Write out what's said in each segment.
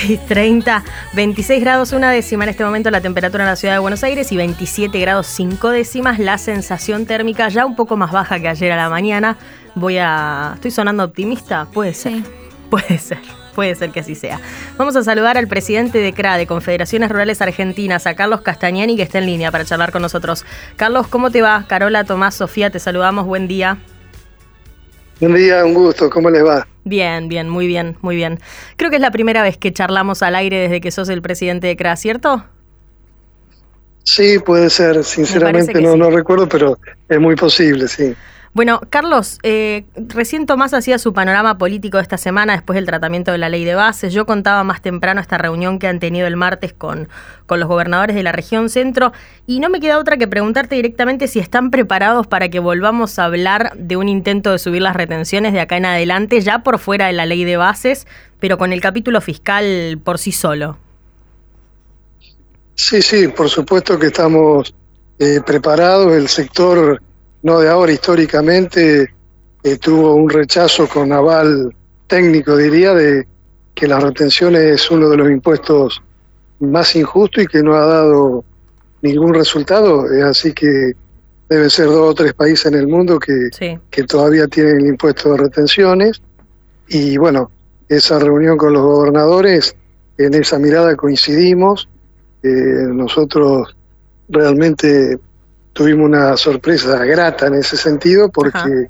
16:30, 26 grados 1 décima en este momento la temperatura en la ciudad de Buenos Aires y 27 grados 5 décimas la sensación térmica, ya un poco más baja que ayer a la mañana. ¿Estoy sonando optimista? Puede ser, sí. Puede ser que así sea. Vamos a saludar al presidente de CRA, de Confederaciones Rurales Argentinas, a Carlos Castagnani, que está en línea para charlar con nosotros. Carlos, ¿cómo te va? Carola, Tomás, Sofía, te saludamos, buen día. Buen día, un gusto, ¿cómo les va? Bien, muy bien. Creo que es la primera vez que charlamos al aire desde que sos el presidente de CRA, ¿cierto? Sí, puede ser, sinceramente no recuerdo, pero es muy posible, sí. Bueno, Carlos, recién Tomás hacía su panorama político de esta semana después del tratamiento de la ley de bases. Yo contaba más temprano esta reunión que han tenido el martes con los gobernadores de la región centro y no me queda otra que preguntarte directamente si están preparados para que volvamos a hablar de un intento de subir las retenciones de acá en adelante, ya por fuera de la ley de bases, pero con el capítulo fiscal por sí solo. Sí, por supuesto que estamos preparados. El sector, no de ahora, históricamente tuvo un rechazo con aval técnico, diría, de que las retenciones es uno de los impuestos más injustos y que no ha dado ningún resultado. Así que deben ser 2 o 3 países en el mundo que todavía tienen el impuesto de retenciones. Y bueno, esa reunión con los gobernadores, en esa mirada coincidimos. Nosotros realmente tuvimos una sorpresa grata en ese sentido porque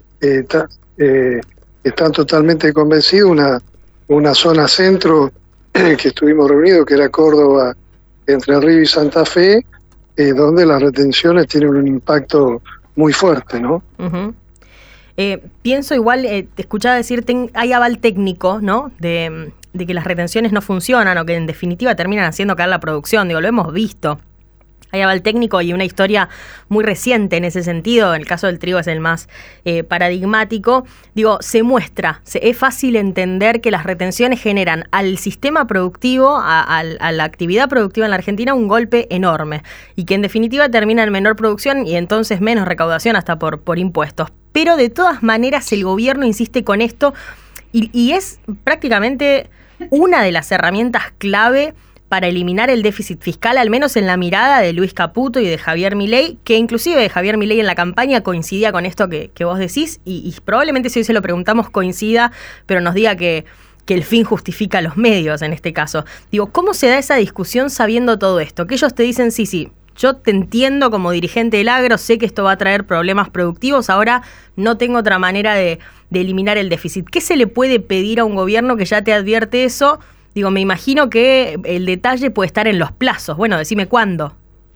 están totalmente convencidos. Una zona centro que estuvimos reunidos, que era Córdoba, Entre Ríos y Santa Fe, donde las retenciones tienen un impacto muy fuerte, ¿no? Uh-huh. Pienso igual, te escuchaba decir, hay aval técnico, ¿no? De que las retenciones no funcionan o que en definitiva terminan haciendo caer la producción. Digo, lo hemos visto. Hay aval técnico y una historia muy reciente en ese sentido. En el caso del trigo es el más paradigmático. Digo, se muestra, es fácil entender que las retenciones generan al sistema productivo, a la actividad productiva en la Argentina, un golpe enorme. Y que en definitiva termina en menor producción y entonces menos recaudación hasta por impuestos. Pero de todas maneras el gobierno insiste con esto y es prácticamente una de las herramientas clave para eliminar el déficit fiscal, al menos en la mirada de Luis Caputo y de Javier Milei, que inclusive Javier Milei en la campaña coincidía con esto que vos decís, y probablemente si hoy se lo preguntamos coincida, pero nos diga que el fin justifica los medios en este caso. Digo, ¿cómo se da esa discusión sabiendo todo esto? Que ellos te dicen, sí, yo te entiendo como dirigente del agro, sé que esto va a traer problemas productivos, ahora no tengo otra manera de eliminar el déficit. ¿Qué se le puede pedir a un gobierno que ya te advierte eso? Digo, me imagino que el detalle puede estar en los plazos. Bueno, decime cuándo.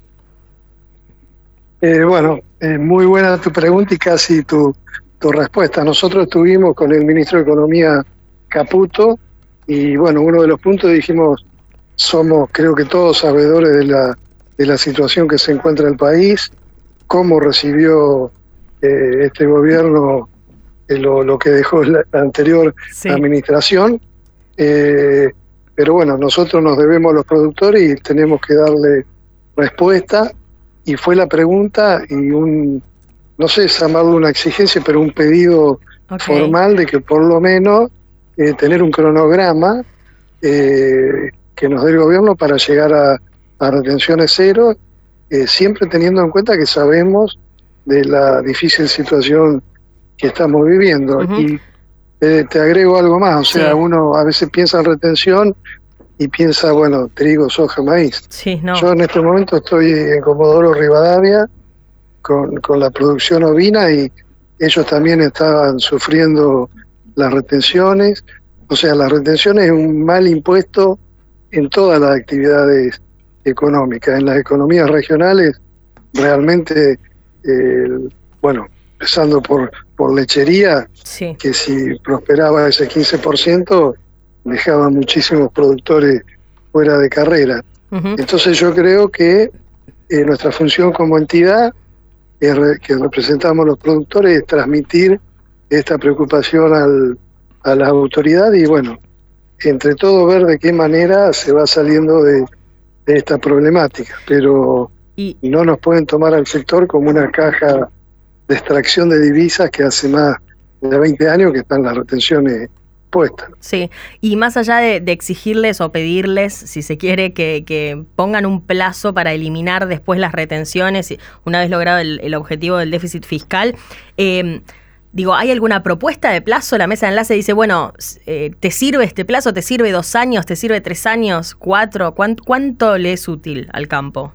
Muy buena tu pregunta y casi tu respuesta. Nosotros estuvimos con el ministro de Economía Caputo y bueno, uno de los puntos dijimos, somos creo que todos sabedores de la situación que se encuentra el país, cómo recibió este gobierno lo que dejó la anterior administración. Pero bueno, nosotros nos debemos a los productores y tenemos que darle respuesta. Y fue la pregunta y no sé llamarlo una exigencia, pero un pedido formal de que por lo menos tener un cronograma que nos dé el gobierno para llegar a retenciones cero, siempre teniendo en cuenta que sabemos de la difícil situación que estamos viviendo. Uh-huh. Y te agrego algo más, o sea, uno a veces piensa en retención y piensa, trigo, soja, maíz. Sí, no. Yo en este momento estoy en Comodoro Rivadavia con la producción ovina y ellos también estaban sufriendo las retenciones. O sea, las retenciones es un mal impuesto en todas las actividades económicas. En las economías regionales, realmente, empezando por lechería, que si prosperaba ese 15%, dejaba muchísimos productores fuera de carrera. Uh-huh. Entonces yo creo que nuestra función como entidad, que representamos los productores, es transmitir esta preocupación a las autoridades y entre todo ver de qué manera se va saliendo de esta problemática. Pero no nos pueden tomar al sector como una caja de extracción de divisas que hace más de 20 años que están las retenciones respuesta. Sí, y más allá de exigirles o pedirles, si se quiere, que pongan un plazo para eliminar después las retenciones, una vez logrado el objetivo del déficit fiscal, ¿hay alguna propuesta de plazo? La mesa de enlace dice, bueno, ¿te sirve este plazo? ¿Te sirve 2 años? ¿Te sirve 3 años? ¿4? ¿Cuánto le es útil al campo?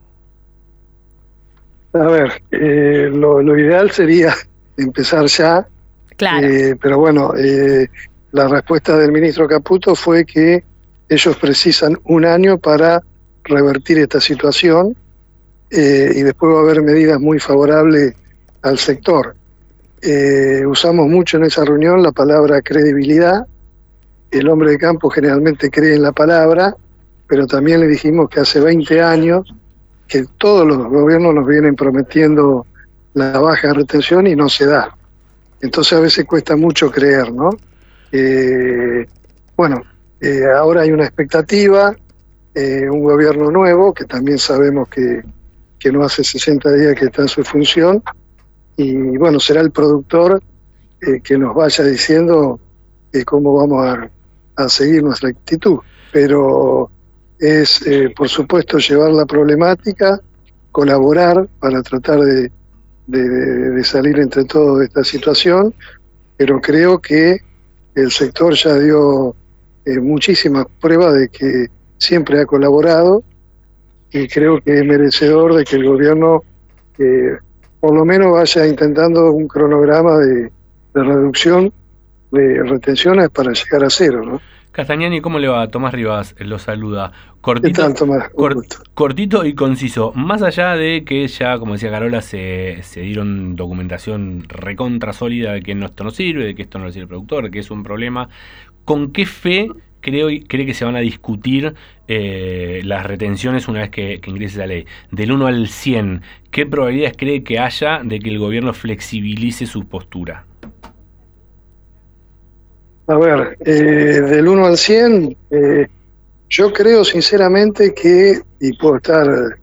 A ver, lo ideal sería empezar ya, claro. Pero bueno, la respuesta del ministro Caputo fue que ellos precisan 1 año para revertir esta situación y después va a haber medidas muy favorables al sector. Usamos mucho en esa reunión la palabra credibilidad. El hombre de campo generalmente cree en la palabra, pero también le dijimos que hace 20 años que todos los gobiernos nos vienen prometiendo la baja retención y no se da. Entonces a veces cuesta mucho creer, ¿no? Ahora hay una expectativa, un gobierno nuevo, que también sabemos que no hace 60 días que está en su función, y bueno, será el productor que nos vaya diciendo cómo vamos a seguir nuestra actitud. Pero es, por supuesto, llevar la problemática, colaborar para tratar de salir entre todos de esta situación, pero creo que el sector ya dio muchísimas pruebas de que siempre ha colaborado y creo que es merecedor de que el gobierno por lo menos vaya intentando un cronograma de reducción de retenciones para llegar a 0, ¿no? Castagnani, ¿cómo le va? Tomás Rivas lo saluda. Cortito, ¿qué tal, Tomás? Cortito y conciso. Más allá de que ya, como decía Carola, se dieron documentación recontra sólida de que esto no sirve, de que esto no lo sirve el productor, de que es un problema, ¿con qué fe cree que se van a discutir las retenciones una vez que ingrese la ley? Del 1 al 100, ¿qué probabilidades cree que haya de que el gobierno flexibilice su postura? A ver, del 1 al 100, yo creo sinceramente que, y puedo estar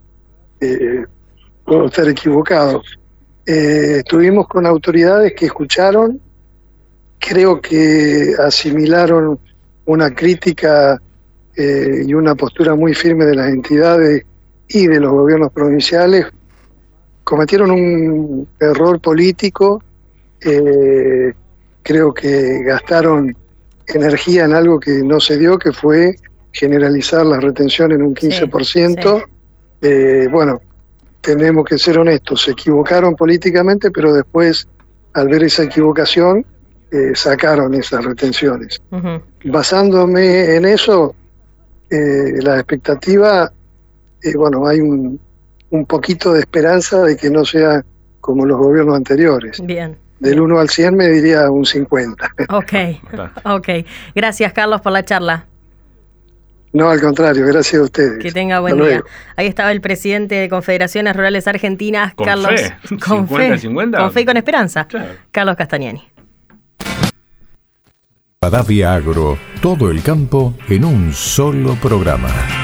equivocado, estuvimos con autoridades que escucharon, creo que asimilaron una crítica y una postura muy firme de las entidades y de los gobiernos provinciales. Cometieron un error político, creo que gastaron energía en algo que no se dio, que fue generalizar las retenciones en un 15%. Sí. Bueno, tenemos que ser honestos, se equivocaron políticamente, pero después, al ver esa equivocación, sacaron esas retenciones. Uh-huh. Basándome en eso, la expectativa, hay un poquito de esperanza de que no sea como los gobiernos anteriores. Bien. Del 1 al 100 me diría un 50. Ok. Gracias, Carlos, por la charla. No, al contrario, gracias a ustedes. Que tenga buen día. Ahí estaba el presidente de Confederaciones Rurales Argentinas, con Carlos. Fe. Con 50-50. Con fe y con esperanza. Claro. Carlos Castagnani. Rivadavia Agro, todo el campo en un solo programa.